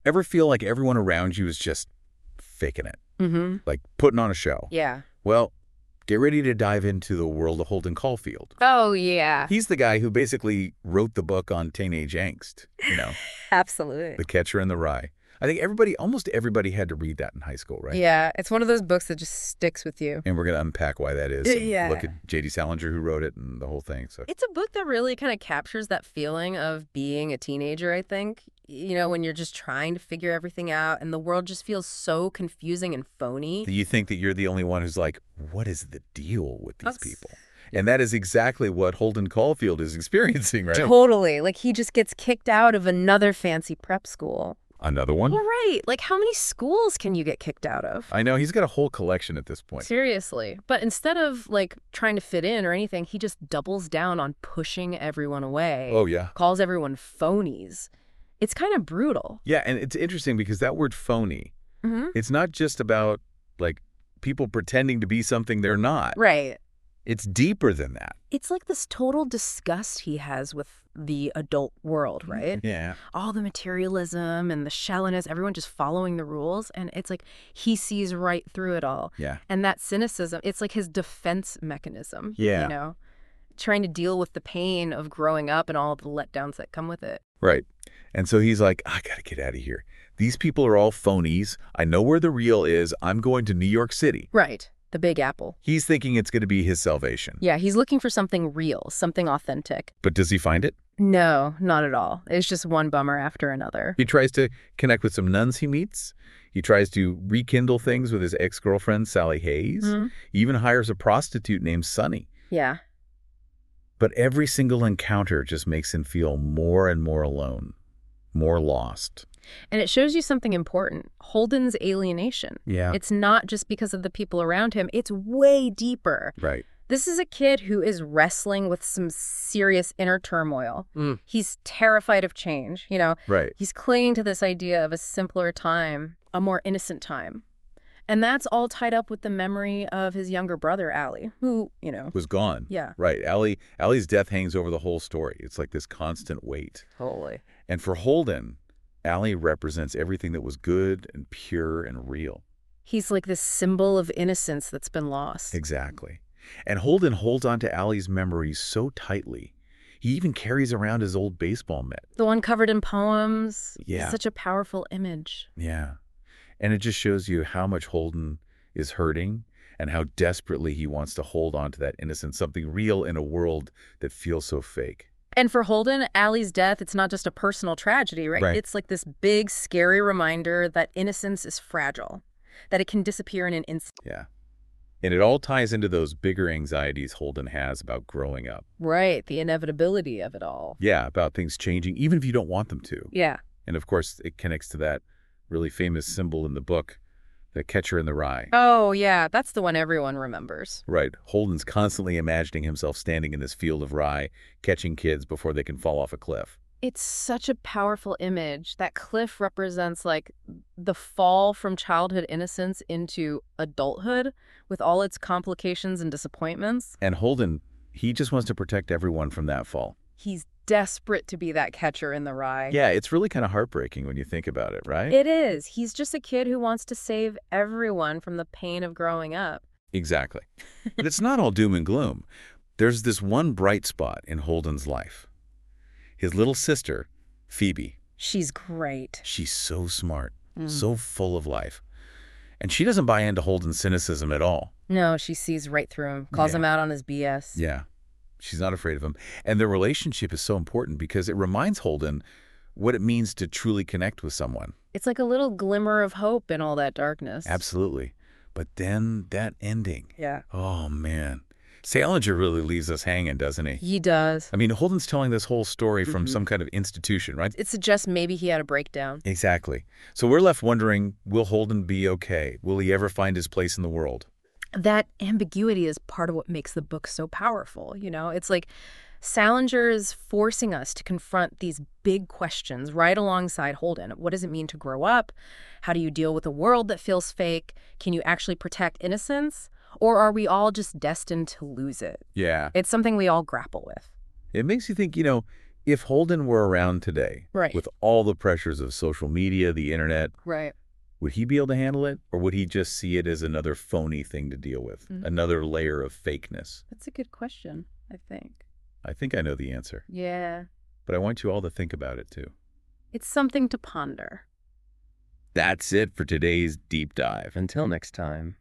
Ever feel like everyone around you is just faking it? Mm-hmm. Like putting on a show? Yeah. Well, get ready to dive into the world of Holden Caulfield. Oh, yeah. He's the guy who basically wrote the book on teenage angst, Absolutely. The Catcher in the Rye. I think almost everybody had to read that in high school, right? Yeah, it's one of those books that just sticks with you. And we're going to unpack why that is. Yeah. Look at J.D. Salinger, who wrote it, and the whole thing. So It's a book that really kind of captures that feeling of being a teenager, I think. When you're just trying to figure everything out and the world just feels so confusing and phony. you think that you're the only one who's like, what is the deal with these people? And that is exactly what Holden Caulfield is experiencing, right? Totally. Like, he just gets kicked out of another fancy prep school. Another one? Well, right. Like, how many schools can you get kicked out of? I know. He's got a whole collection at this point. Seriously. But instead of, like, trying to fit in or anything, he just doubles down on pushing everyone away. Oh, yeah. Calls everyone phonies. It's kind of brutal. Yeah, and it's interesting because that word phony, it's not just about, like, people pretending to be something they're not. Right. It's deeper than that. It's like this total disgust he has with the adult world, right? Yeah. All the materialism and the shallowness, everyone just following the rules. And it's like he sees right through it all. Yeah. And that cynicism, it's like his defense mechanism. Yeah. Trying to deal with the pain of growing up and all the letdowns that come with it. Right. And so he's like, I got to get out of here. These people are all phonies. I know where the real is. I'm going to New York City. Right. The Big Apple. He's thinking it's going to be his salvation. Yeah, he's looking for something real, something authentic. But does he find it? No, not at all. It's just one bummer after another. He tries to connect with some nuns he meets. He tries to rekindle things with his ex-girlfriend, Sally Hayes. He even hires a prostitute named Sunny. Yeah. But every single encounter just makes him feel more and more alone, more lost. And it shows you something important, Holden's alienation. Yeah. It's not just because of the people around him. It's way deeper. Right. This is a kid who is wrestling with some serious inner turmoil. He's terrified of change, Right. He's clinging to this idea of a simpler time, a more innocent time. And that's all tied up with the memory of his younger brother, Allie, who, Was gone. Yeah. Right. Allie's death hangs over the whole story. It's like this constant weight. Totally. And for Holden, Allie represents everything that was good and pure and real. He's like this symbol of innocence that's been lost. Exactly. And Holden holds on to Allie's memories so tightly. He even carries around his old baseball mitt. The one covered in poems. Yeah. Such a powerful image. Yeah. And it just shows you how much Holden is hurting and how desperately he wants to hold on to that innocence, something real in a world that feels so fake. And for Holden, Allie's death, it's not just a personal tragedy, right? Right. It's like this big, scary reminder that innocence is fragile, that it can disappear in an instant. Yeah. And it all ties into those bigger anxieties Holden has about growing up. Right, the inevitability of it all. Yeah, about things changing, even if you don't want them to. Yeah. And of course, it connects to that really famous symbol in the book, the Catcher in the Rye. Oh, yeah, that's the one everyone remembers. Right. Holden's constantly imagining himself standing in this field of rye, catching kids before they can fall off a cliff. It's such a powerful image. That cliff represents like the fall from childhood innocence into adulthood with all its complications and disappointments. And Holden, he just wants to protect everyone from that fall. He's desperate to be that catcher in the rye. Yeah, it's really kind of heartbreaking when you think about it, right? It is. He's just a kid who wants to save everyone from the pain of growing up. Exactly. But it's not all doom and gloom. There's this one bright spot in Holden's life. His little sister, Phoebe. She's great. She's so smart, so full of life. And she doesn't buy into Holden's cynicism at all. No, she sees right through him, calls him out on his BS. Yeah. She's not afraid of him. And their relationship is so important because it reminds Holden what it means to truly connect with someone. It's like a little glimmer of hope in all that darkness. Absolutely. But then that ending. Yeah. Oh, man. Salinger really leaves us hanging, doesn't he? He does. I mean, Holden's telling this whole story from some kind of institution, right? It suggests maybe he had a breakdown. Exactly. So we're left wondering, will Holden be okay? Will he ever find his place in the world? That ambiguity is part of what makes the book so powerful, It's like Salinger is forcing us to confront these big questions right alongside Holden. What does it mean to grow up? How do you deal with a world that feels fake? Can you actually protect innocence? Or are we all just destined to lose it? Yeah. It's something we all grapple with. It makes you think, If Holden were around today, Right. with all the pressures of social media, the internet, Right. would he be able to handle it? Or would he just see it as another phony thing to deal with? Another layer of fakeness? That's a good question, I think. I think I know the answer, Yeah. but I want you all to think about it too. It's something to ponder. That's it for today's deep dive. Until next time.